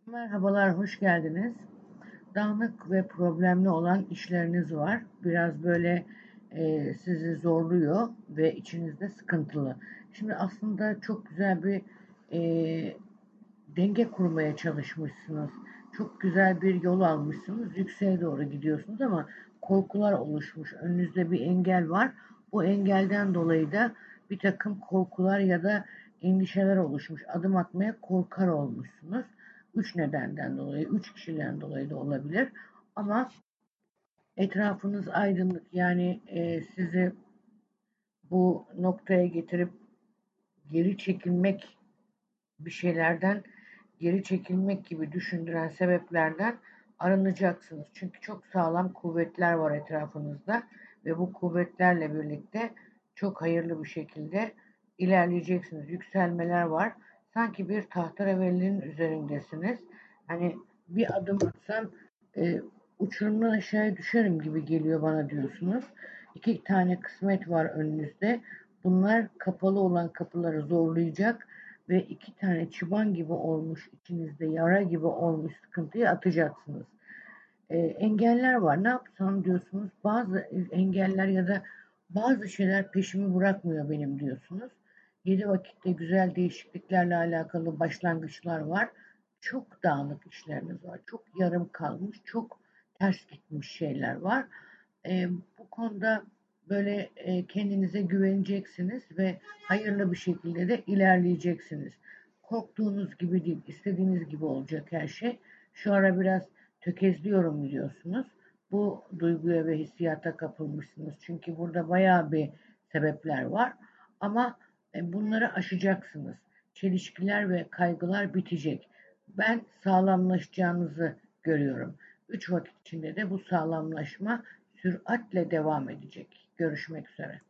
Merhabalar, hoş geldiniz. Dağınık ve problemli olan işleriniz var. Biraz böyle sizi zorluyor ve içinizde sıkıntılı. Şimdi aslında çok güzel bir e, denge kurmaya çalışmışsınız. Çok güzel bir yol almışsınız. Yükseğe doğru gidiyorsunuz ama korkular oluşmuş. Önünüzde bir engel var. Bu engelden dolayı da bir takım korkular ya da endişeler oluşmuş. Adım atmaya korkar olmuşsunuz. Üç nedenden dolayı, üç kişiden dolayı da olabilir. Ama etrafınız aydınlık. Yani sizi bu noktaya getirip geri çekilmek bir şeylerden geri çekilmek gibi düşündüren sebeplerden arınacaksınız. Çünkü çok sağlam kuvvetler var etrafınızda ve bu kuvvetlerle birlikte çok hayırlı bir şekilde ilerleyeceksiniz. Yükselmeler var. Sanki bir tahterevalinin üzerindesiniz. Hani bir adım atsam e, uçurumdan aşağıya düşerim gibi geliyor bana diyorsunuz. İki tane kısmet var önünüzde. Bunlar kapalı olan kapıları zorlayacak ve iki tane çıban gibi olmuş, içinizde yara gibi olmuş sıkıntıyı atacaksınız. Engeller var. Ne yapsam diyorsunuz. Bazı engeller ya da bazı şeyler peşimi bırakmıyor benim diyorsunuz. Yedi vakitte güzel değişikliklerle alakalı başlangıçlar var. Çok dağınık işleriniz var. Çok yarım kalmış, çok ters gitmiş şeyler var. Bu konuda böyle kendinize güveneceksiniz ve hayırlı bir şekilde de ilerleyeceksiniz. Korktuğunuz gibi değil, istediğiniz gibi olacak her şey. Şu ara biraz tökezliyorum biliyorsunuz. Bu duyguya ve hissiyata kapılmışsınız. Çünkü burada bayağı bir sebepler var. Ama bunları aşacaksınız. Çelişkiler ve kaygılar bitecek. Ben sağlamlaşacağınızı görüyorum. 3 vakit içinde de bu sağlamlaşma süratle devam edecek. Görüşmek üzere.